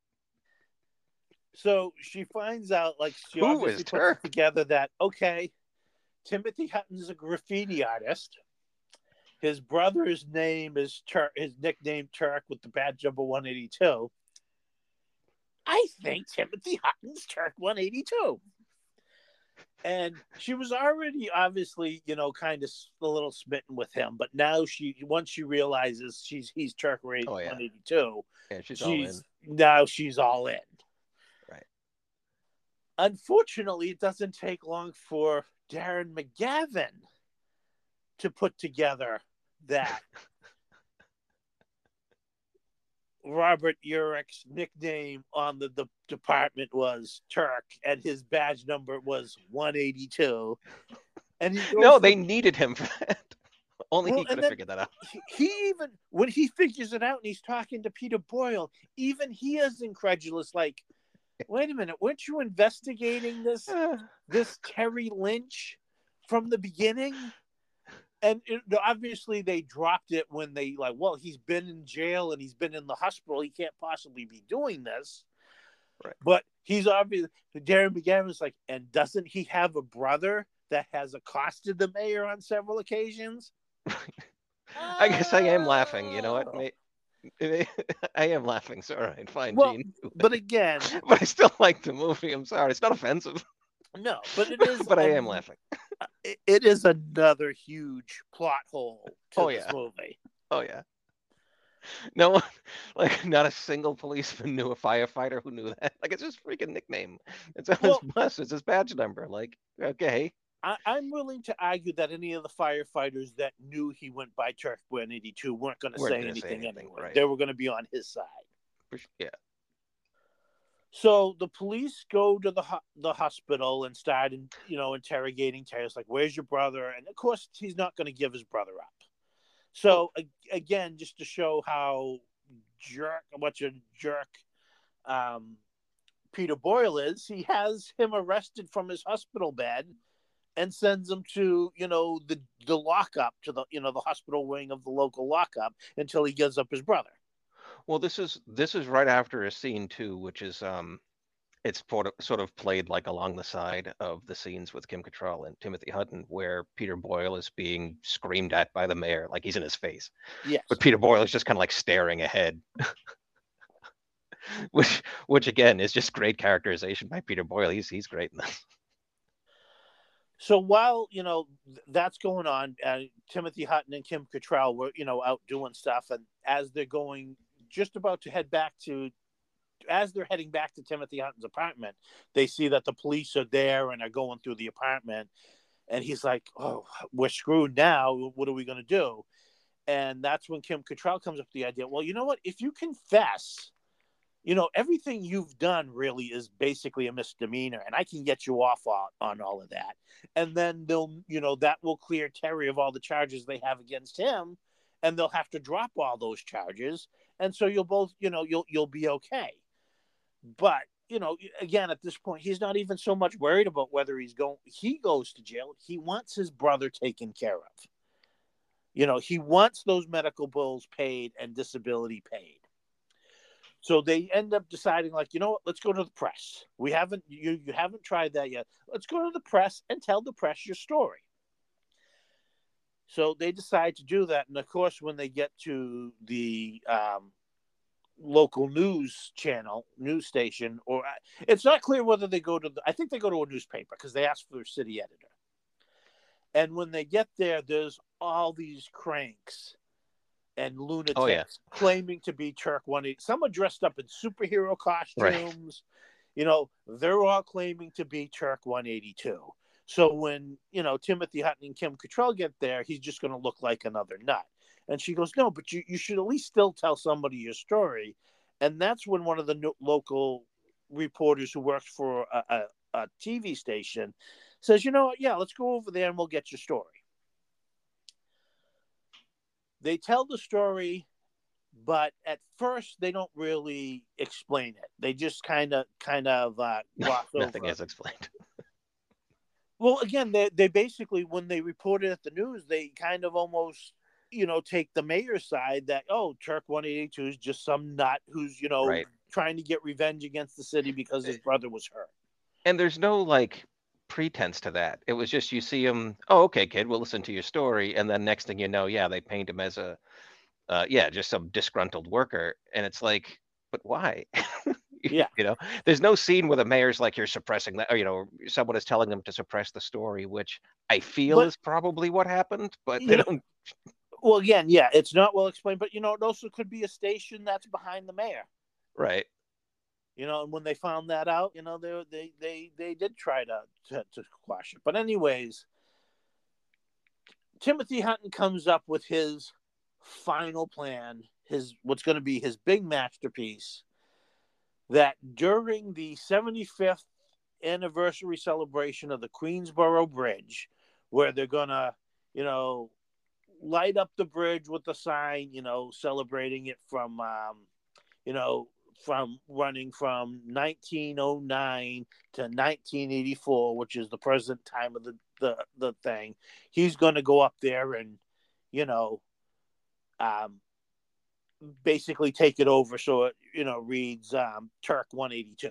so she finds out, like, she Who is obviously puts it Turk? together that, okay, Timothy Hutton's a graffiti artist. His brother's name is Turk, his nickname Turk with the badge number 182. I think Timothy Hutton's Turk 182. And she was already obviously, kind of a little smitten with him, but now once she realizes he's Turk Oh yeah, 182, yeah. She's all in. she's all in. Right. Unfortunately, it doesn't take long for Darren McGavin to put together that Robert Urick's nickname on the department was Turk, and his badge number was 182. And No, they needed him for that. Only well, he could and have then figured that out. he even when he figures it out and he's talking to Peter Boyle, even he is incredulous. Like, wait a minute, weren't you investigating this Terry Lynch from the beginning? And obviously they dropped it when they like, well, he's been in jail and he's been in the hospital. He can't possibly be doing this. Right. But he's obviously, Darren McGavin's like, and doesn't he have a brother that has accosted the mayor on several occasions? I guess I am laughing. You know what? Oh. I am laughing. So, all right, fine, Well, Gene. but again, But I still like the movie. I'm sorry. It's not offensive. no, but it is, But I am laughing. it is another huge plot hole to this yeah. movie. Oh yeah. No one, like, not a single policeman knew a firefighter who knew that. Like, it's his freaking nickname. It's on his bus. It's his badge number. Like, okay. I'm willing to argue that any of the firefighters that knew he went by Turk 182 weren't going to say anything anyway. Right. They were going to be on his side. Yeah. So the police go to the hospital and start, interrogating Terry. It's like, "Where's your brother?" And of course, he's not going to give his brother up. Well, So again, just to show how much a jerk um, Peter Boyle is, he has him arrested from his hospital bed and sends him to the lockup, to the hospital wing of the local lockup, until he gives up his brother. well, this is right after a scene too, which is it's sort of played like along the side of the scenes with Kim Cattrall and Timothy Hutton, where Peter Boyle is being screamed at by the mayor, like he's in his face. Yes. But Peter Boyle is just kind of like staring ahead, which again is just great characterization by Peter Boyle. He's great in this. So while that's going on, Timothy Hutton and Kim Cattrall were out doing stuff, and as they're going, just about to head back to, as they're heading back to Timothy Hutton's apartment, they see that the police are there and are going through the apartment, and he's like, "Oh, we're screwed now. What are we going to do?" And that's when Kim Cattrall comes up with the idea. Well, you know what? If you confess, everything you've done really is basically a misdemeanor, and I can get you off on all of that. And then that will clear Terry of all the charges they have against him, and they'll have to drop all those charges. And so you'll both, you'll be okay. But, again, at this point, he's not even so much worried about whether he goes to jail. He wants his brother taken care of. He wants those medical bills paid and disability paid. So they end up deciding, like, you know what, let's go to the press. You haven't tried that yet. Let's go to the press and tell the press your story. So they decide to do that. And of course, when they get to the local news station, or it's not clear whether they go to I think they go to a newspaper because they ask for their city editor. And when they get there, there's all these cranks and lunatics, Oh yeah, claiming to be Turk 180. Some are dressed up in superhero right. costumes. They're all claiming to be Turk 182. So when, Timothy Hutton and Kim Cattrall get there, he's just going to look like another nut. And she goes, "No, but you should at least still tell somebody your story." And that's when one of the local reporters who works for a TV station says, "Yeah, let's go over there and we'll get your story." They tell the story, but at first they don't really explain it. They just kind of gloss Nothing over it. is explained. Well, again, they basically, when they report it at the news, they kind of almost take the mayor's side that, oh, Turk 182 is just some nut who's Right. trying to get revenge against the city because his brother was hurt. And there's no like pretense to that. It was just you see him, oh, okay, kid, we'll listen to your story. And then next thing you know, yeah, they paint him as yeah, just some disgruntled worker. And it's like, but why? Yeah. There's no scene where the mayor's like, you're suppressing that, or, someone is telling them to suppress the story, which I feel But is probably what happened, but they you know don't. well, again, yeah, it's not well explained, but it also could be a station that's behind the mayor. Right. And when they found that out, they did try to quash it. But anyways, Timothy Hutton comes up with his final plan, what's going to be his big masterpiece, that during the 75th anniversary celebration of the Queensboro Bridge, where they're going to, light up the bridge with a sign, celebrating it you know, from running from 1909 to 1984, which is the present time of the thing. He's going to go up there and, you know, um, basically take it over. So it, reads Turk 182.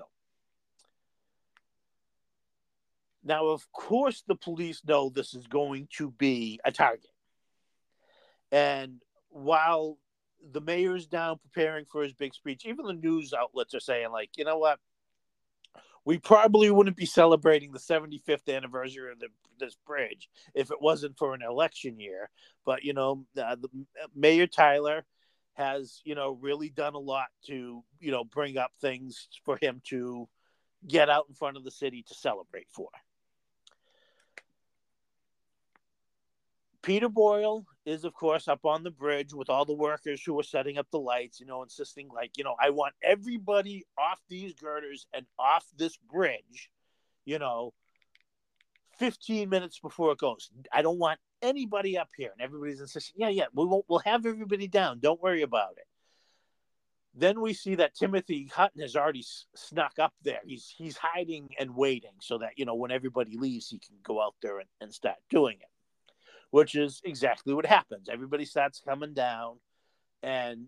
Now, of course, the police know this is going to be a target. And while the mayor's down preparing for his big speech, even the news outlets are saying, like, you know what? We probably wouldn't be celebrating the 75th anniversary of this bridge if it wasn't for an election year. But, the Mayor Tyler has, really done a lot to, bring up things for him to get out in front of the city to celebrate for. Peter Boyle is, of course, up on the bridge with all the workers who are setting up the lights, insisting, like, I want everybody off these girders and off this bridge, you know, 15 minutes before it goes. I don't want anybody up here. And everybody's insisting, yeah, we'll have everybody down. Don't worry about it. Then we see that Timothy Hutton has already snuck up there. He's hiding and waiting so that, when everybody leaves, he can go out there and start doing it, which is exactly what happens. Everybody starts coming down, and,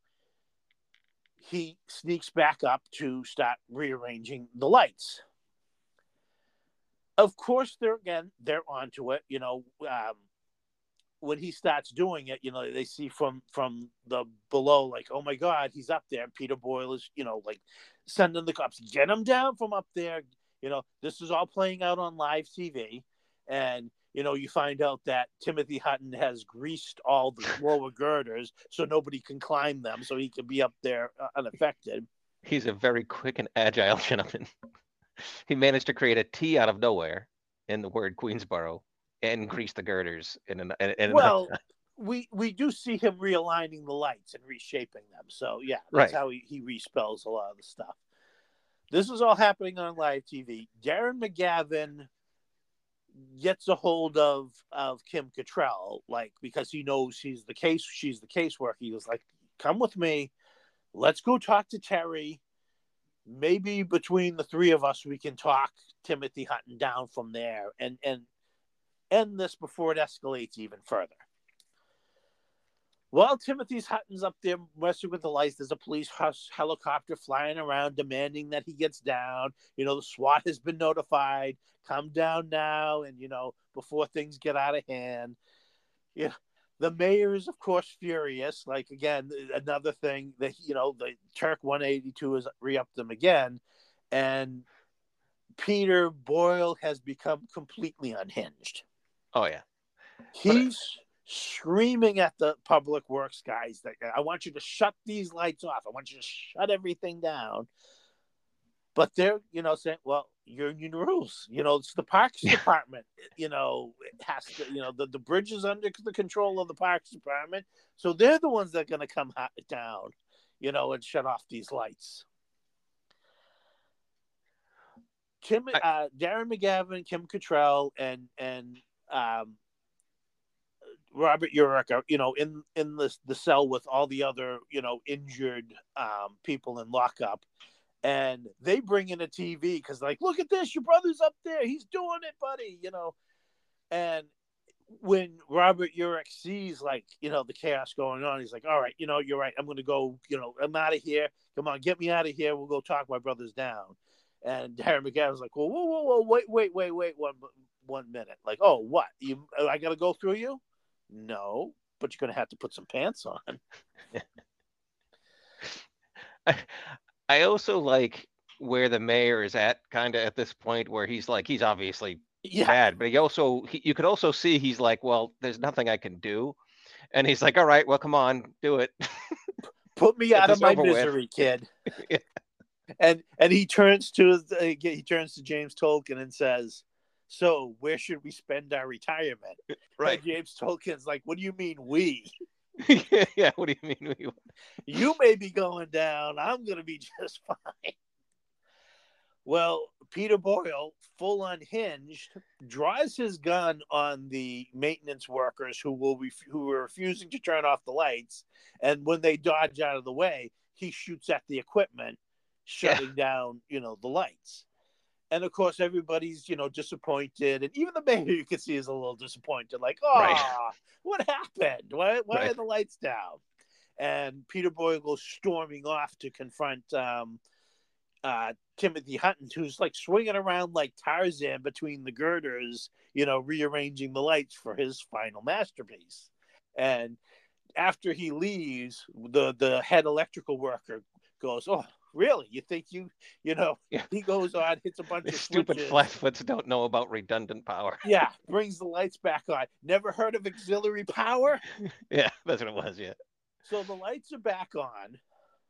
he sneaks back up to start rearranging the lights. Of course, they're onto it. When he starts doing it, they see from the below, like, oh my God, he's up there. Peter Boyle is, like, sending the cops, get him down from up there. This is all playing out on live TV. And, you find out that Timothy Hutton has greased all the lower girders so nobody can climb them, so he can be up there unaffected. He's a very quick and agile gentleman. He managed to create a T out of nowhere in the word Queensboro and grease the girders well, we do see him realigning the lights and reshaping them. So yeah, that's right. how he respells a lot of the stuff. This is all happening on live TV. Darren McGavin gets a hold of Kim Cattrall, like, because he knows she's the caseworker. He was like, come with me. Let's go talk to Terry. Maybe between the three of us, we can talk Timothy Hutton down from there and end this before it escalates even further. While Timothy Hutton's up there messing with the lights, there's a police helicopter flying around demanding that he gets down. The SWAT has been notified. Come down now, and, before things get out of hand. Yeah. The mayor is, of course, furious. Like, again, another thing that, the Turk 182 has re-upped them again. And Peter Boyle has become completely unhinged. Oh, yeah. He's screaming at the public works guys that, I want you to shut these lights off. I want you to shut everything down. But they're, saying, well, union rules. It's the Parks Department. It has to, the bridge is under the control of the Parks Department. So they're the ones that are going to come down, and shut off these lights. Darren McGavin, Kim Cattrall, and Robert Urich are, in the cell with all the other, injured people in lockup. And they bring in a TV because, like, look at this, your brother's up there. He's doing it, buddy, And when Robert Urich sees, like, the chaos going on, he's like, all right, you're right. I'm going to go, I'm out of here. Come on, get me out of here. We'll go talk my brothers down. And Darren McGavin's like, well, whoa, wait, one minute. Like, oh, what? I got to go through you? No, but you're going to have to put some pants on. I also like where the mayor is at, kind of at this point, where he's obviously bad, but you could also see he's like, well, there's nothing I can do. And he's like, all right, well, come on, do it. Put me out of my misery, kid. Yeah. And he turns to James Tolkien and says, so where should we spend our retirement? Right. And James Tolkien's like, what do you mean we? Yeah, what do you mean we? You may be going down. I'm going to be just fine. Well, Peter Boyle, full unhinged, draws his gun on the maintenance workers who are refusing to turn off the lights. And when they dodge out of the way, he shoots at the equipment, shutting down, the lights. And of course, everybody's, disappointed. And even the mayor, you can see, is a little disappointed. Like, what happened? Why are the lights down? And Peter Boyle goes storming off to confront Timothy Hutton, who's like swinging around like Tarzan between the girders, rearranging the lights for his final masterpiece. And after he leaves, the head electrical worker goes, oh, really? You think he goes on, hits a bunch of stupid switches. flatfoots don't know about redundant power. Yeah, brings the lights back on. Never heard of auxiliary power? Yeah, that's what it was, yeah. So the lights are back on.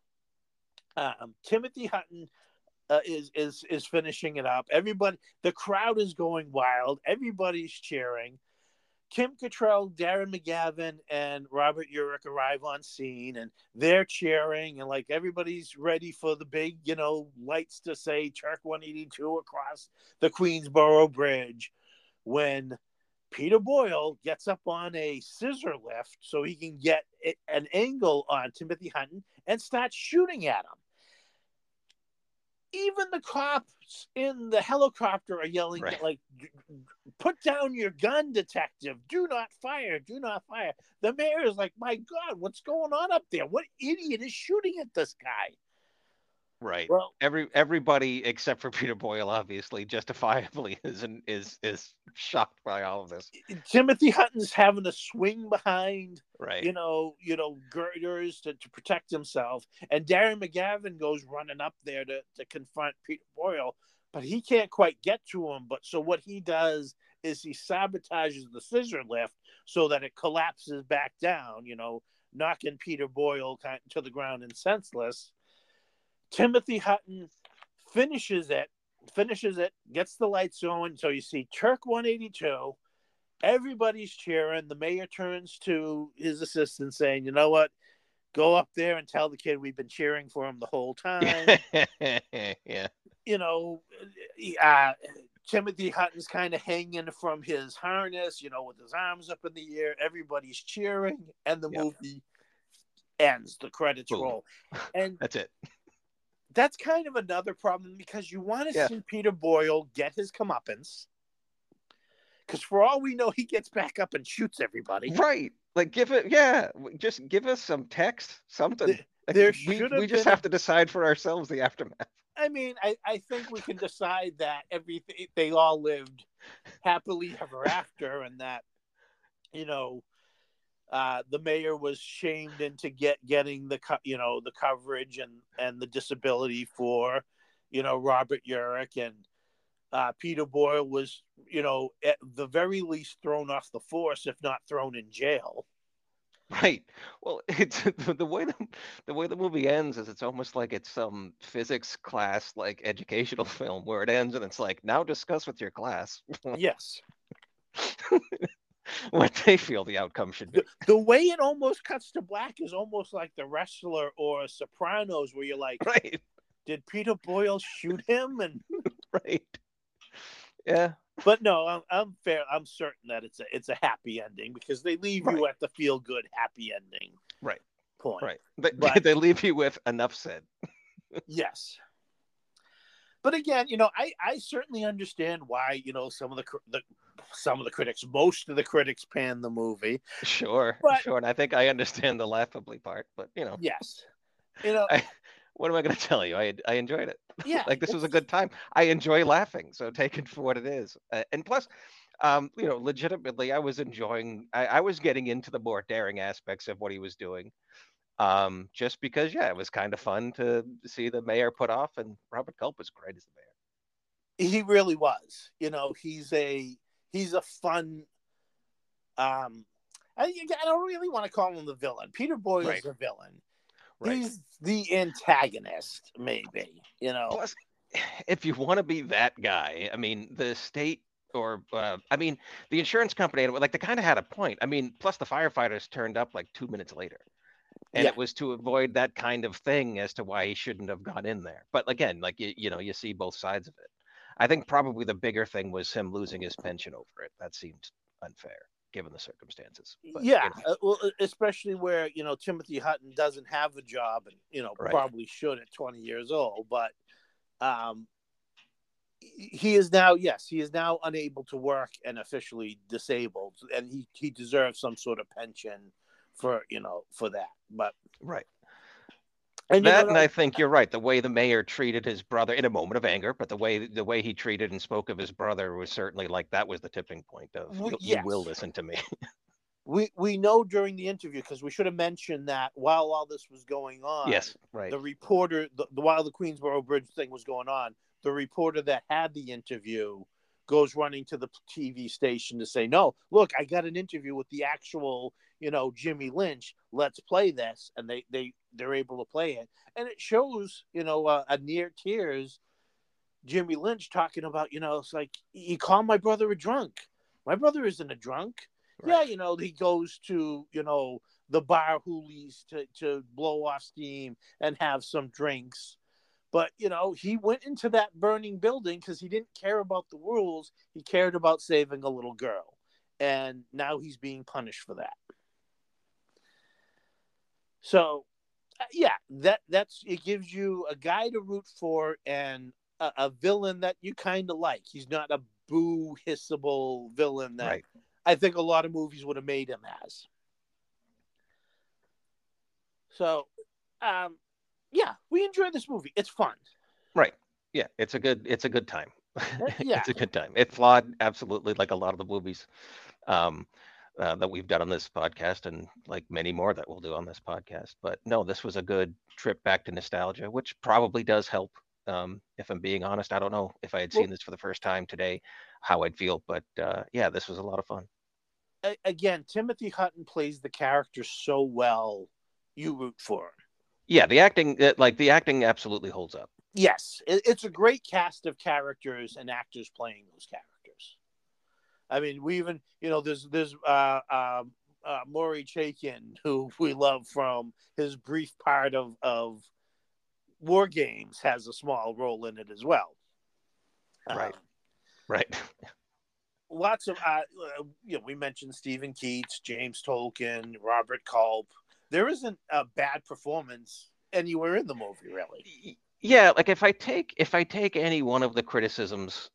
Timothy Hutton is finishing it up. Everybody, the crowd is going wild. Everybody's cheering. Kim Cattrall, Darren McGavin, and Robert Urich arrive on scene, and they're cheering, and like everybody's ready for the big, lights to say Turk 182 across the Queensboro Bridge, when Peter Boyle gets up on a scissor lift so he can get an angle on Timothy Hutton and starts shooting at him. Even the cops in the helicopter are yelling, Right. like, put down your gun, detective. Do not fire. Do not fire. The mayor is like, my God, what's going on up there? What idiot is shooting at this guy? Right. Well, Everybody except for Peter Boyle, obviously, justifiably is shocked by all of this. Timothy Hutton's having to swing behind, Right. girders to protect himself. And Darren McGavin goes running up there to confront Peter Boyle, but he can't quite get to him. But so what he does is he sabotages the scissor lift so that it collapses back down, knocking Peter Boyle kind of to the ground and senseless. Timothy Hutton finishes it, gets the lights going. So you see Turk 182. Everybody's cheering. The mayor turns to his assistant saying, you know what? Go up there and tell the kid we've been cheering for him the whole time. Yeah. Timothy Hutton's kind of hanging from his harness, with his arms up in the air. Everybody's cheering, and the movie ends. The credits roll. And that's it. That's kind of another problem because you want to see Peter Boyle get his comeuppance. Because for all we know, he gets back up and shoots everybody. Right. Like, just give us some text, something. We just have to decide for ourselves the aftermath. I mean, I think we can decide that they all lived happily ever after, and that, the mayor was shamed into getting the coverage and the disability for, Robert Urich, and Peter Boyle was, at the very least thrown off the force, if not thrown in jail. Right. Well, it's the way the movie ends is it's almost like it's some physics class, like educational film, where it ends and it's like, now discuss with your class. Yes. What they feel the outcome should be. The way it almost cuts to black is almost like The Wrestler or Sopranos, where you're like, right, did Peter Boyle shoot him? And right, yeah. But no, I'm fair. I'm certain that it's a happy ending because they leave you at the feel good happy ending. Right. Point. Right. They leave you with enough said. Yes. But again, I certainly understand why, some of the critics, most of the critics pan the movie. Sure. And I think I understand the laughably part, but Yes. What am I going to tell you? I enjoyed it. Yeah. Like, this was a good time. I enjoy laughing, so take it for what it is. And plus, legitimately, I was enjoying. I was getting into the more daring aspects of what he was doing. Just because, it was kind of fun to see the mayor put off, and Robert Culp was great as the mayor. He really was. He's a fun. I don't really want to call him the villain. Peter Boyle is the villain. Right. He's the antagonist, maybe. Plus, if you want to be that guy, I mean, the state or the insurance company, like, they kind of had a point. I mean, plus the firefighters turned up like 2 minutes later. And it was to avoid that kind of thing as to why he shouldn't have gone in there. But again, like, you see both sides of it. I think probably the bigger thing was him losing his pension over it. That seemed unfair given the circumstances. But, well, especially where, Timothy Hutton doesn't have a job and, probably should at 20 years old. But he is now unable to work and officially disabled. And he deserves some sort of pension for that. But and I think you're right. The way the mayor treated his brother in a moment of anger, but the way he treated and spoke of his brother was certainly like that was the tipping point of you will listen to me. We know during the interview, because we should have mentioned that while all this was going on. Yes, right. The reporter, while the Queensboro Bridge thing was going on, the reporter that had the interview goes running to the TV station to say, no, look, I got an interview with the actual, Jimmy Lynch. Let's play this. And they're able to play it. And it shows, a near tears Jimmy Lynch talking about, it's like, he called my brother a drunk. My brother isn't a drunk. Right. Yeah, he goes to, the bar hoolies to blow off steam and have some drinks. But, he went into that burning building because he didn't care about the rules. He cared about saving a little girl. And now he's being punished for that. So, yeah, that's it gives you a guy to root for and a villain that you kind of like. He's not a boo hissable villain that Right. I think a lot of movies would have made him as. So, um, yeah, we enjoy this movie. It's fun. Right. Yeah, it's a good time. Yeah, It's a good time. It flawed absolutely like a lot of the movies um, that we've done on this podcast, and like many more that we'll do on this podcast. But no, this was a good trip back to nostalgia, which probably does help. If I'm being honest, I don't know if I had well, seen this for the first time today, how I'd feel. But yeah, this was a lot of fun. again, Timothy Hutton plays the character so well, you root for him. Yeah, the acting absolutely holds up. Yes, it's a great cast of characters and actors playing those characters. I mean, we even there's Maury Chaykin, who we love from his brief part of War Games, has a small role in it as well. Um, Right. Right. Lots of we mentioned Stephen Keats, James Tolkien, Robert Culp. There isn't a bad performance anywhere in the movie, really. Yeah, like if I take any one of the criticisms,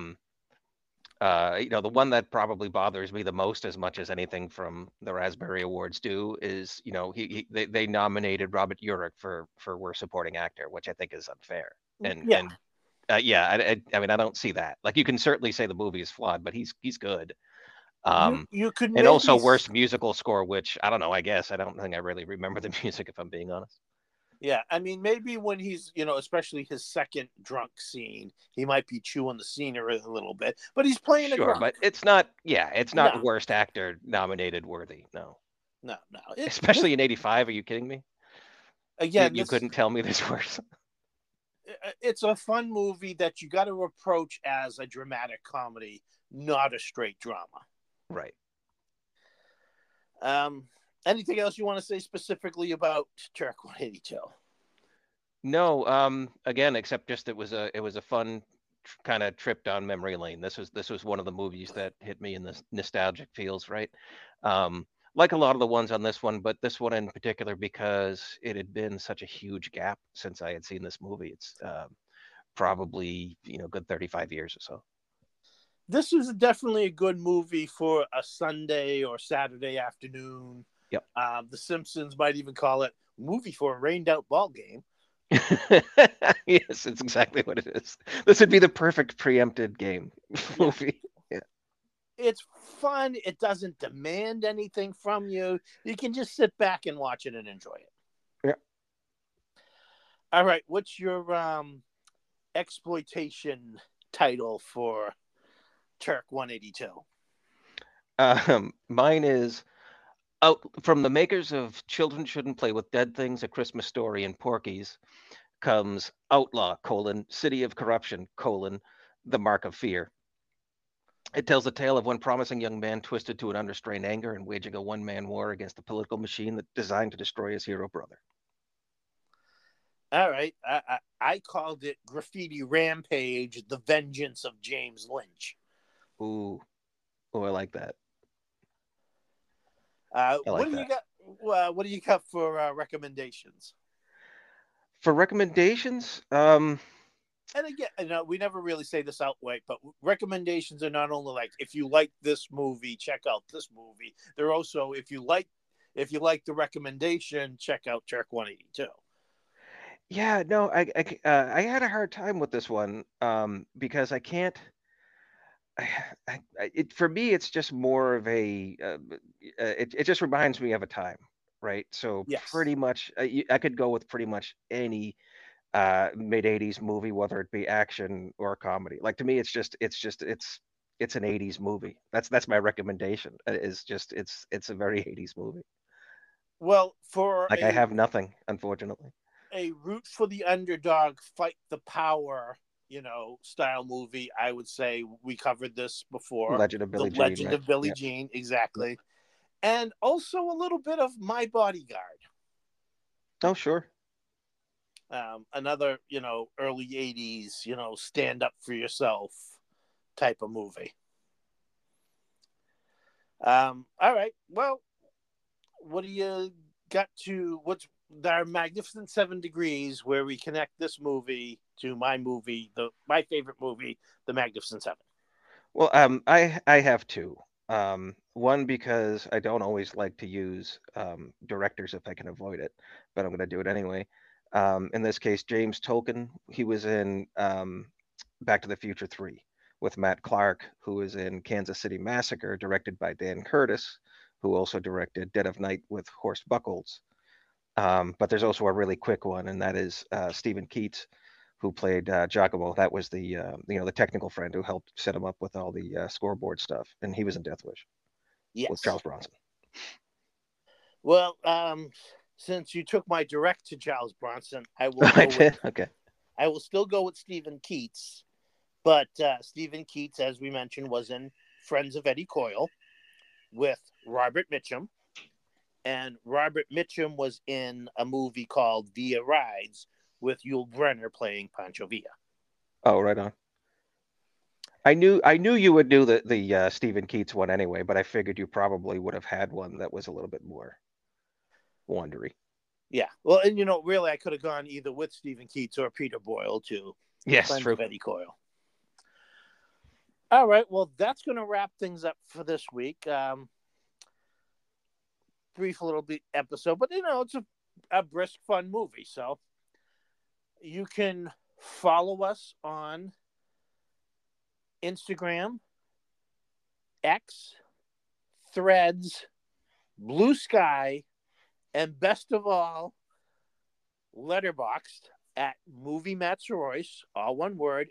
the one that probably bothers me the most, as much as anything from the Raspberry Awards do, is they nominated Robert Urich for worst supporting actor, which I think is unfair. Yeah, And yeah, I mean I don't see that. Like you can certainly say the movie is flawed, but he's good. Um, you could and also maybe. worst musical score, which I don't know. I guess I don't think I really remember the music if I'm being honest. Yeah, I mean, maybe when he's, especially his second drunk scene, he might be chewing the scenery a little bit, but he's playing a Sure, drunk. but it's not. Yeah, it's not No, worst actor nominated worthy. No, no, no. It this especially in '85. Are you kidding me? You again, you this couldn't tell me this worse. it's a fun movie that you got to approach as a dramatic comedy, not a straight drama. Right. Um, Anything else you want to say specifically about Turk 182? No. Again, except just it was a fun kind of trip down memory lane. This was one of the movies that hit me in the nostalgic feels. Right. Like a lot of the ones on this one, but this one in particular because it had been such a huge gap since I had seen this movie. It's probably good 35 years or so. This is definitely a good movie for a Sunday or Saturday afternoon. Yep. The Simpsons might even call it movie for a rained out ball game. Yes, it's exactly what it is. This would be the perfect preempted game Yeah. movie. Yeah. It's fun. It doesn't demand anything from you. You can just sit back and watch it and enjoy it. Yeah. All right. What's your exploitation title for Turk 182? Mine is out from the makers of Children Shouldn't Play with Dead Things, A Christmas Story, and Porky's comes Outlaw, City of Corruption, The Mark of Fear. It tells the tale of one promising young man twisted to an unrestrained anger and waging a one-man war against the political machine that designed to destroy his hero brother. All right. I called it Graffiti Rampage, The Vengeance of James Lynch. Ooh, oh, I like that. I What like do you that. got? What do you got for recommendations? For recommendations, And again, we never really say this outright, but recommendations are not only like if you like this movie, check out this movie. They're also if you like the recommendation, check out Turk 182. yeah, no, I had a hard time with this one because I can't. It for me, it's just more of a. It just reminds me of a time, right? So Yes. pretty much, I could go with pretty much any mid '80s movie, whether it be action or comedy. Like to me, it's an '80s movie. That's my recommendation. Is just it's a very '80s movie. Well, for Like I have nothing, unfortunately. a root for the underdog, fight the power. style movie. I would say we covered this before. Legend of The Billie Jean, Legend right? of Billie Yeah. Jean, Yeah. exactly. And also a little bit of My Bodyguard. Oh, sure. Another, early 80s, stand up for yourself type of movie. All right. Well, what do you got to what's our Magnificent Seven Degrees, where we connect this movie to my movie, my favorite movie, The Magnificent Seven. Well, I have two. One because I don't always like to use directors if I can avoid it, but I'm going to do it anyway. In this case, James Tolkien. He was in Back to the Future 3 with Matt Clark, who was in Kansas City Massacre, directed by Dan Curtis, who also directed Dead of Night with Horst Buchholz. But there's also a really quick one, and that is Stephen Keats, who played Giacomo. That was the technical friend who helped set him up with all the scoreboard stuff, and he was in Death Wish with Yes. Charles Bronson. Well, since you took my direct to Charles Bronson, I will I go with. did. Okay. I will still go with Stephen Keats, but Stephen Keats, as we mentioned, was in Friends of Eddie Coyle with Robert Mitchum, and Robert Mitchum was in a movie called Via Rides with Yul Brynner playing Pancho Villa. Oh, right on. I knew you would do the Stephen Keats one anyway, but I figured you probably would have had one that was a little bit more wondery. Yeah, well, and really, I could have gone either with Stephen Keats or Peter Boyle to Yes, Friends true. of Eddie Coyle. All right, well, that's going to wrap things up for this week. Brief little bit episode, but it's a brisk, fun movie. So you can follow us on Instagram, X, Threads, Blue Sky, and best of all, Letterboxd at Movie Matsorois, all one word,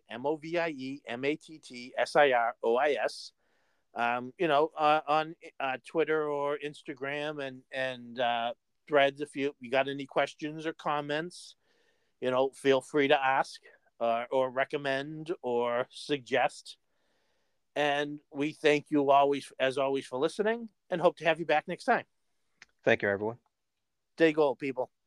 MovieMattsirois. On Twitter or Instagram and Threads. If you got any questions or comments, feel free to ask or recommend or suggest. And we thank you as always, for listening, and hope to have you back next time. Thank you, everyone. Stay gold, people.